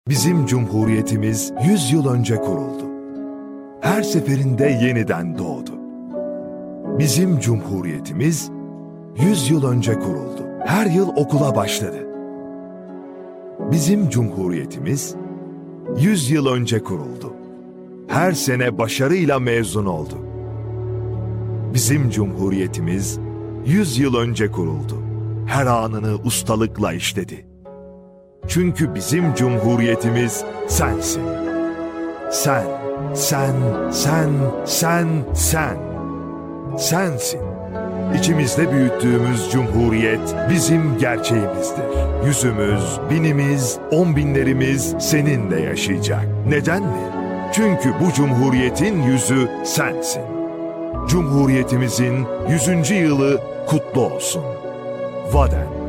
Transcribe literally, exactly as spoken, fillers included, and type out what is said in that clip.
Bizim Cumhuriyetimiz yüz yıl önce kuruldu. Her seferinde yeniden doğdu. Bizim Cumhuriyetimiz yüz yıl önce kuruldu. Her yıl okula başladı. Bizim Cumhuriyetimiz yüz yıl önce kuruldu. Her sene başarıyla mezun oldu. Bizim Cumhuriyetimiz yüz yıl önce kuruldu. Her anını ustalıkla işledi. Çünkü bizim Cumhuriyetimiz sensin. Sen, sen, sen, sen, sen. Sensin. İçimizde büyüttüğümüz Cumhuriyet bizim gerçeğimizdir. Yüzümüz, binimiz, on binlerimiz seninle yaşayacak. Neden mi? Çünkü bu Cumhuriyetin yüzü sensin. Cumhuriyetimizin yüzüncü yılı kutlu olsun. Vaden.